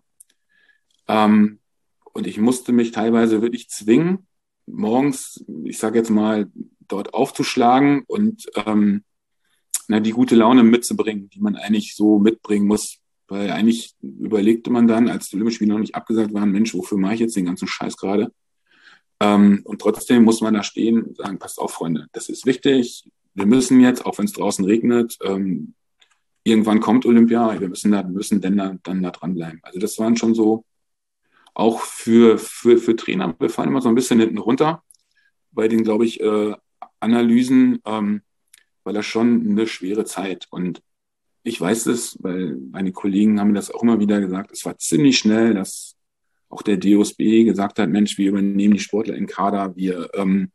Ähm, und ich musste mich teilweise wirklich zwingen, morgens, ich sage jetzt mal, dort aufzuschlagen und ähm, na, die gute Laune mitzubringen, die man eigentlich so mitbringen muss. Weil eigentlich überlegte man dann, als die Olympischen Spiele noch nicht abgesagt waren, Mensch, wofür mache ich jetzt den ganzen Scheiß gerade? Ähm, und trotzdem muss man da stehen und sagen, passt auf, Freunde, das ist wichtig. Wir müssen jetzt, auch wenn es draußen regnet, ähm, irgendwann kommt Olympia, wir müssen da, müssen denn da, dann da dranbleiben. Also das waren schon so, auch für, für, für Trainer, wir fallen immer so ein bisschen hinten runter bei den, glaube ich, äh, Analysen, ähm, weil das schon eine schwere Zeit. Und ich weiß es, weil meine Kollegen haben mir das auch immer wieder gesagt, es war ziemlich schnell, dass auch der D O S B gesagt hat, Mensch, wir übernehmen die Sportler in Kader, wir, ähm,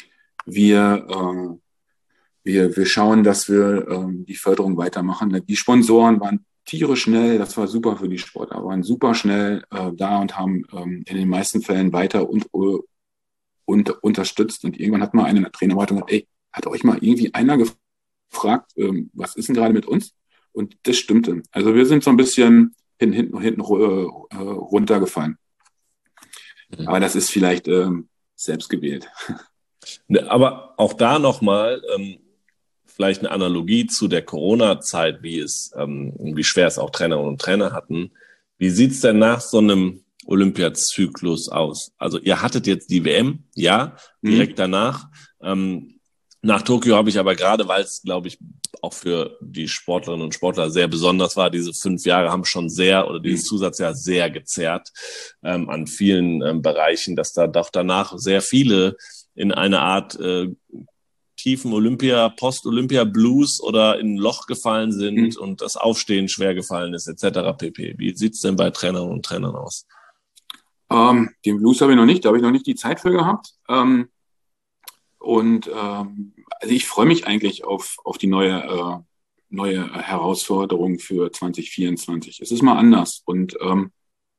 wir, äh, wir, wir schauen, dass wir ähm, die Förderung weitermachen. Die Sponsoren waren tierisch schnell, das war super für die Sportler, waren super schnell äh, da und haben ähm, in den meisten Fällen weiter und, uh, und unterstützt. Und irgendwann hat mal eine Trainerwartung gesagt, ey, hat euch mal irgendwie einer gefragt, ähm, was ist denn gerade mit uns? Und das stimmte. Also wir sind so ein bisschen hinten, hinten, hinten äh, runtergefallen. Mhm. Aber das ist vielleicht ähm, selbst gewählt. Aber auch da nochmal ähm, vielleicht eine Analogie zu der Corona-Zeit, wie es, ähm, wie schwer es auch Trainerinnen und Trainer hatten. Wie sieht's denn nach so einem Olympiazyklus aus? Also ihr hattet jetzt die W M, ja, direkt mhm. danach. Ähm, nach Tokio habe ich aber gerade, weil es, glaube ich, auch für die Sportlerinnen und Sportler sehr besonders war, diese fünf Jahre haben schon sehr, oder dieses Zusatzjahr sehr gezerrt ähm, an vielen ähm, Bereichen, dass da doch danach sehr viele in eine Art äh, tiefen Olympia, Post-Olympia-Blues oder in ein Loch gefallen sind mhm. und das Aufstehen schwer gefallen ist, et cetera pp. Wie sieht's denn bei Trainerinnen und Trainern aus? Ähm, den Blues habe ich noch nicht, da habe ich noch nicht die Zeit für gehabt. Ähm, und ähm, also ich freue mich eigentlich auf, auf die neue, äh, neue Herausforderung für zwanzig vierundzwanzig. Es ist mal anders. Und ähm,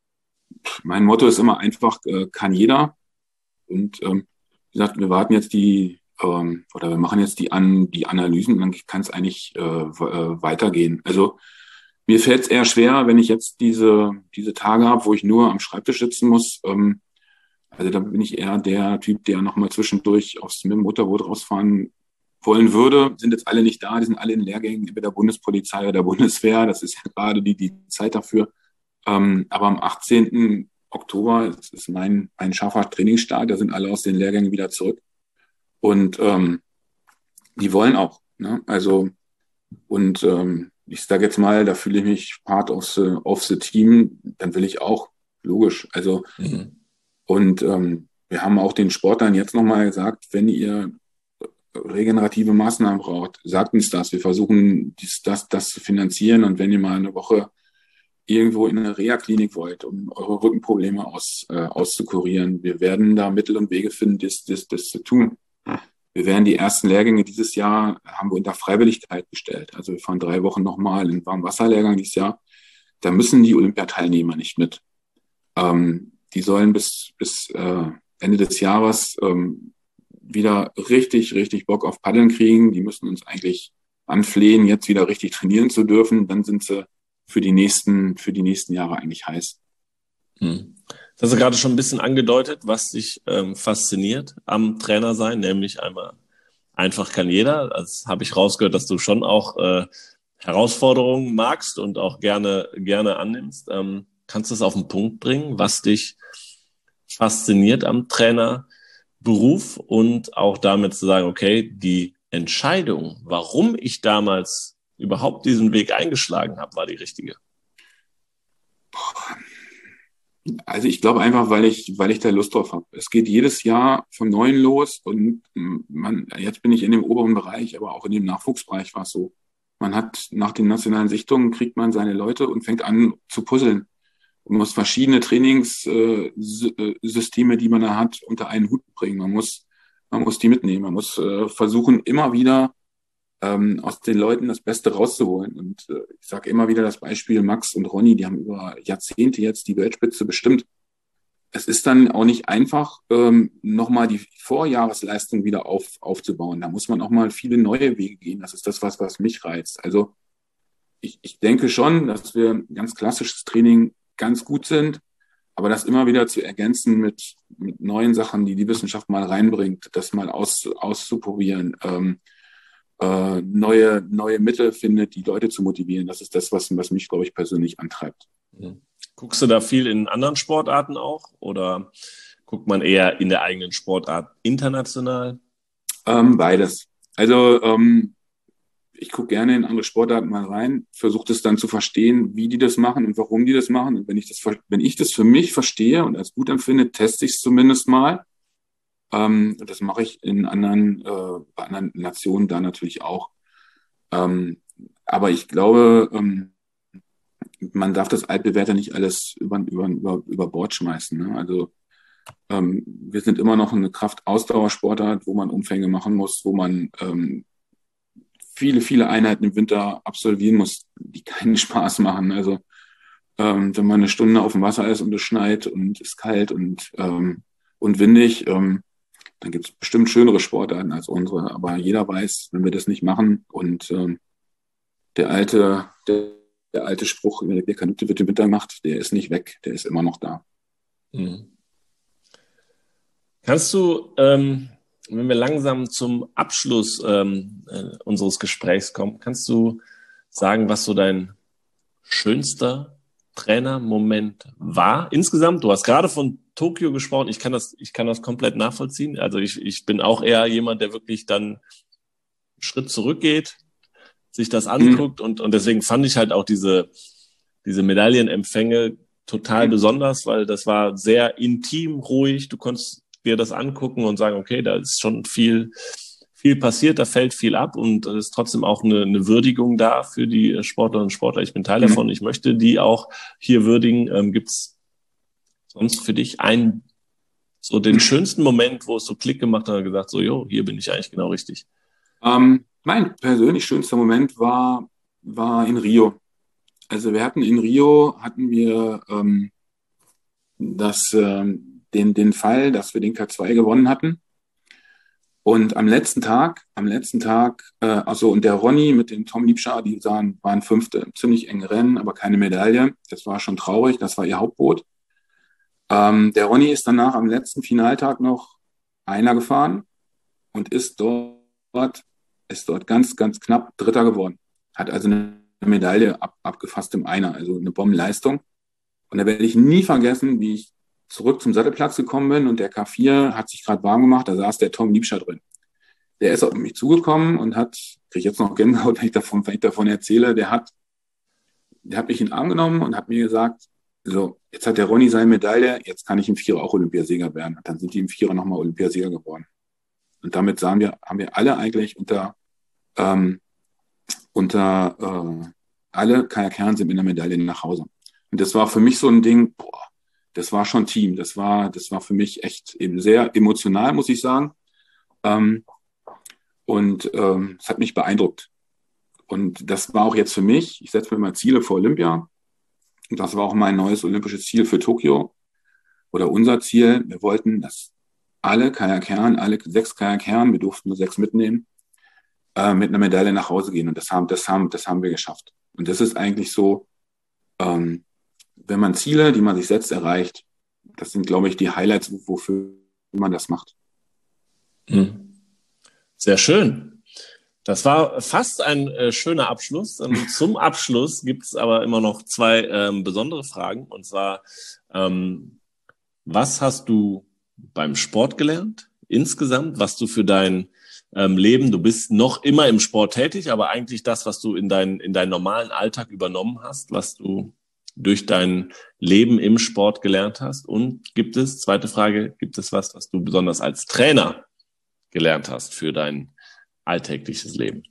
mein Motto ist immer einfach, äh, kann jeder. Und ähm, wie gesagt, wir warten jetzt die, ähm, oder wir machen jetzt die, An die Analysen und dann kann es eigentlich äh, weitergehen. Also mir fällt es eher schwer, wenn ich jetzt diese, diese Tage habe, wo ich nur am Schreibtisch sitzen muss. Ähm, also da bin ich eher der Typ, der nochmal zwischendurch aufs mit dem Motorboot rausfahren wollen würde. Sind jetzt alle nicht da, die sind alle in Lehrgängen, entweder der Bundespolizei oder der Bundeswehr. Das ist ja gerade die, die Zeit dafür. Ähm, aber am achtzehnten Oktober das ist mein, mein scharfer Trainingsstart, da sind alle aus den Lehrgängen wieder zurück. Und ähm, die wollen auch. Ne? Also, und ähm, ich sage jetzt mal, da fühle ich mich part of the, of the team, dann will ich auch, logisch. Also, mhm. und ähm, wir haben auch den Sportlern jetzt nochmal gesagt, wenn ihr regenerative Maßnahmen braucht, sagt uns das. Wir versuchen, dies, das, das zu finanzieren. Und wenn ihr mal eine Woche irgendwo in eine Reha-Klinik wollt, um eure Rückenprobleme aus, äh, auszukurieren, wir werden da Mittel und Wege finden, das, das, das zu tun. Wir werden die ersten Lehrgänge dieses Jahr, haben wir unter Freiwilligkeit gestellt. Also wir fahren drei Wochen nochmal in den Warmwasserlehrgang dieses Jahr. Da müssen die Olympiateilnehmer nicht mit. Ähm, die sollen bis, bis äh, Ende des Jahres ähm, wieder richtig, richtig Bock auf Paddeln kriegen. Die müssen uns eigentlich anflehen, jetzt wieder richtig trainieren zu dürfen. Dann sind sie für die nächsten, für die nächsten Jahre eigentlich heiß. Hm. Das hast du gerade schon ein bisschen angedeutet, was dich ähm, fasziniert am Trainer sein, nämlich einmal einfach kann jeder. Das habe ich rausgehört, dass du schon auch äh, Herausforderungen magst und auch gerne gerne annimmst. Ähm, kannst du es auf den Punkt bringen, was dich fasziniert am Trainerberuf und auch damit zu sagen, okay, die Entscheidung, warum ich damals überhaupt diesen Weg eingeschlagen habe, war die richtige? Also ich glaube einfach, weil ich, weil ich da Lust drauf habe. Es geht jedes Jahr vom Neuen los und man, jetzt bin ich in dem oberen Bereich, aber auch in dem Nachwuchsbereich war es so. Man hat nach den nationalen Sichtungen kriegt man seine Leute und fängt an zu puzzeln. Man muss verschiedene Trainingssysteme, die man da hat, unter einen Hut bringen. Man muss, man muss die mitnehmen. Man muss äh, versuchen, immer wieder ähm, aus den Leuten das Beste rauszuholen. Und äh, ich sage immer wieder das Beispiel Max und Ronny, die haben über Jahrzehnte jetzt die Weltspitze bestimmt. Es ist dann auch nicht einfach, ähm, nochmal die Vorjahresleistung wieder auf, aufzubauen. Da muss man auch mal viele neue Wege gehen. Das ist das, was, was mich reizt. Also ich, ich denke schon, dass wir ein ganz klassisches Training ganz gut sind, aber das immer wieder zu ergänzen mit, mit neuen Sachen, die die Wissenschaft mal reinbringt, das mal aus, auszuprobieren, ähm, äh, neue, neue Mittel findet, die Leute zu motivieren. Das ist das, was, was mich, glaube ich, persönlich antreibt. Guckst du da viel in anderen Sportarten auch oder guckt man eher in der eigenen Sportart international? Ähm, beides. Also ähm, ich gucke gerne in andere Sportarten mal rein, versuche das dann zu verstehen, wie die das machen und warum die das machen. Und wenn ich das, wenn ich das für mich verstehe und als gut empfinde, teste ich es zumindest mal. Ähm, das mache ich in anderen, äh, bei anderen Nationen da natürlich auch. Ähm, aber ich glaube, ähm, man darf das Altbewährte nicht alles über, über, über, über Bord schmeißen. Ne? Also ähm, wir sind immer noch eine Kraft-Ausdauersportart, wo man Umfänge machen muss, wo man ähm, viele, viele Einheiten im Winter absolvieren muss, die keinen Spaß machen. Also ähm, wenn man eine Stunde auf dem Wasser ist und es schneit und ist kalt und, ähm, und windig, ähm, dann gibt es bestimmt schönere Sportarten als unsere. Aber jeder weiß, wenn wir das nicht machen und ähm, der alte, der, der alte Spruch, der Kanute wird im Winter gemacht, der ist nicht weg, der ist immer noch da. Mhm. Kannst du, ähm, wenn wir langsam zum Abschluss ähm, äh, unseres Gesprächs kommen, kannst du sagen, was so dein schönster Trainermoment war insgesamt? Du hast gerade von Tokio gesprochen. Ich kann das, ich kann das komplett nachvollziehen. Also ich, ich bin auch eher jemand, der wirklich dann einen Schritt zurückgeht, sich das anguckt mhm. und, und deswegen fand ich halt auch diese, diese Medaillenempfänge total mhm. besonders, weil das war sehr intim, ruhig. Du konntest dir das angucken und sagen, okay, da ist schon viel, viel passiert, da fällt viel ab und es ist trotzdem auch eine, eine Würdigung da für die Sportlerinnen und Sportler. Ich bin Teil mhm. davon, ich möchte die auch hier würdigen. Ähm, gibt's sonst für dich einen, so den mhm. schönsten Moment, wo es so Klick gemacht hat und gesagt, so, jo, hier bin ich eigentlich genau richtig? Ähm, mein persönlich schönster Moment war, war in Rio. Also wir hatten in Rio, hatten wir ähm, das, ähm, den, den Fall, dass wir den K zwei gewonnen hatten. Und am letzten Tag, am letzten Tag, äh, also und der Ronny mit dem Tom Liebscher, die sahen, waren Fünfte, ziemlich enge Rennen, aber keine Medaille. Das war schon traurig, das war ihr Hauptboot. Ähm, der Ronny ist danach am letzten Finaltag noch einer gefahren und ist dort, ist dort ganz, ganz knapp Dritter geworden. Hat also eine Medaille ab, abgefasst im Einer, also eine Bombenleistung. Und da werde ich nie vergessen, wie ich zurück zum Sattelplatz gekommen bin und der K vier hat sich gerade warm gemacht, da saß der Tom Liebscher drin. Der ist auf mich zugekommen und hat, kriege ich jetzt noch Gänsehaut, wenn ich davon, wenn ich davon erzähle, der hat, der hat mich in den Arm genommen und hat mir gesagt, so, jetzt hat der Ronny seine Medaille, jetzt kann ich im Vierer auch Olympiasieger werden. Und dann sind die im Vierer nochmal Olympiasieger geworden. Und damit sahen wir, haben wir alle eigentlich unter, ähm, unter, äh, alle Kajakherren sind mit einer Medaille nach Hause. Und das war für mich so ein Ding, boah, das war schon Team. Das war, das war für mich echt eben sehr emotional, muss ich sagen. Ähm, und ähm, es hat mich beeindruckt. Und das war auch jetzt für mich, ich setze mir mal Ziele für Olympia. Und das war auch mein neues olympisches Ziel für Tokio. Oder unser Ziel. Wir wollten, das alle Kajakherren, alle sechs Kajakherren, wir durften nur sechs mitnehmen, äh, mit einer Medaille nach Hause gehen. Und das haben, das haben, das haben wir geschafft. Und das ist eigentlich so, ähm, wenn man Ziele, die man sich setzt, erreicht, das sind, glaube ich, die Highlights, wofür man das macht. Sehr schön. Das war fast ein äh, schöner Abschluss. Ähm, zum Abschluss gibt es aber immer noch zwei ähm, besondere Fragen. Und zwar, ähm, was hast du beim Sport gelernt insgesamt, was du für dein ähm, Leben, du bist noch immer im Sport tätig, aber eigentlich das, was du in, dein, in deinen normalen Alltag übernommen hast, was du durch dein Leben im Sport gelernt hast? Und gibt es, zweite Frage, gibt es was, was du besonders als Trainer gelernt hast für dein alltägliches Leben?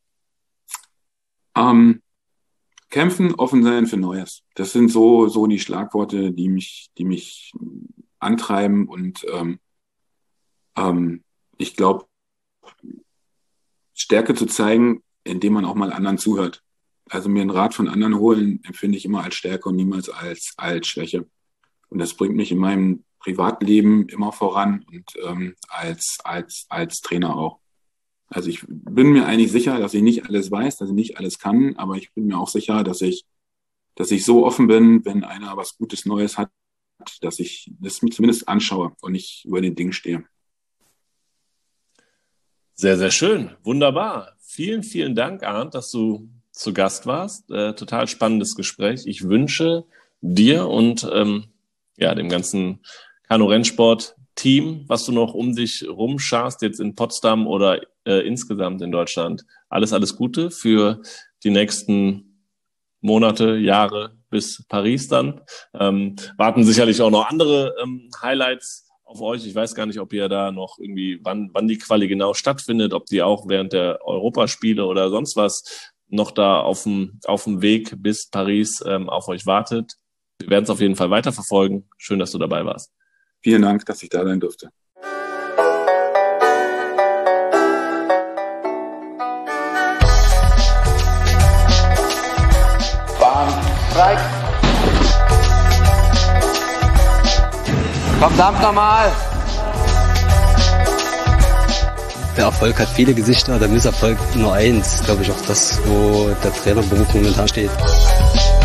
Ähm, kämpfen, offen sein für Neues. Das sind so, so die Schlagworte, die mich, die mich antreiben. Und ähm, ähm, ich glaube, Stärke zu zeigen, indem man auch mal anderen zuhört. Also mir einen Rat von anderen holen, empfinde ich immer als Stärke und niemals als, als Schwäche. Und das bringt mich in meinem Privatleben immer voran und ähm, als, als, als Trainer auch. Also ich bin mir eigentlich sicher, dass ich nicht alles weiß, dass ich nicht alles kann, aber ich bin mir auch sicher, dass ich, dass ich so offen bin, wenn einer was Gutes Neues hat, dass ich das mir zumindest anschaue und nicht über den Ding stehe. Sehr, sehr schön. Wunderbar. Vielen, vielen Dank, Arndt, dass du zu Gast warst. Äh, total spannendes Gespräch. Ich wünsche dir und ähm, ja dem ganzen Kanu-Rennsport-Team, was du noch um dich rumscharst, jetzt in Potsdam oder äh, insgesamt in Deutschland, alles, alles Gute für die nächsten Monate, Jahre bis Paris dann. Ähm, warten sicherlich auch noch andere ähm, Highlights auf euch. Ich weiß gar nicht, ob ihr da noch irgendwie, wann, wann die Quali genau stattfindet, ob die auch während der Europaspiele oder sonst was noch da auf dem, auf dem Weg bis Paris ähm, auf euch wartet. Wir werden es auf jeden Fall weiterverfolgen. Schön, dass du dabei warst. Vielen Dank, dass ich da sein durfte. Bahn frei. Verdammt nochmal! Der Erfolg hat viele Gesichter, der Misserfolg nur eins. Glaube ich auch das, wo der Trainerberuf momentan steht.